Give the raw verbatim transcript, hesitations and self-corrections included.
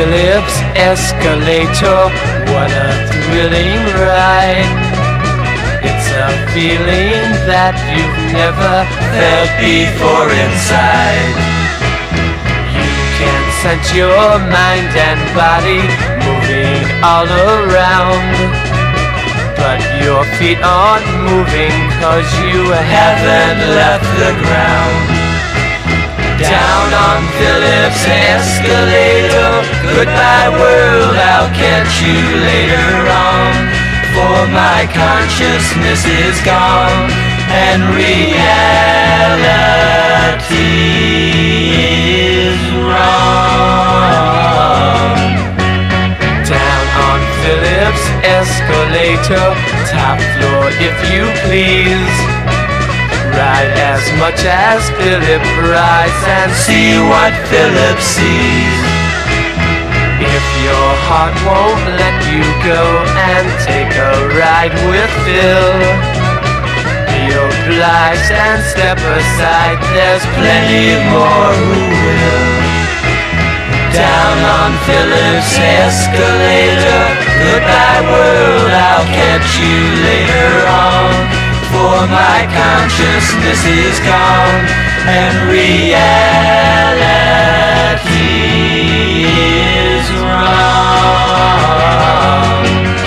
Phillips escalator, what a thrilling ride. It's a feeling that you've never felt before inside. You can sense your mind and body moving all around, but your feet aren't moving 'cause you haven't left the ground. Down on Phillips escalator, goodbye world, I'll catch you later on. For my consciousness is gone and reality is wrong. Down on Phillips escalator, top floor if you please. Ride as much as Philip rides and see what Philip sees. If your heart won't let you go and take a ride with Phil, be obliged and step aside, there's plenty more who will. Down on Phillips escalator, goodbye world, I'll catch you later on. For my consciousness is gone and reality is wrong.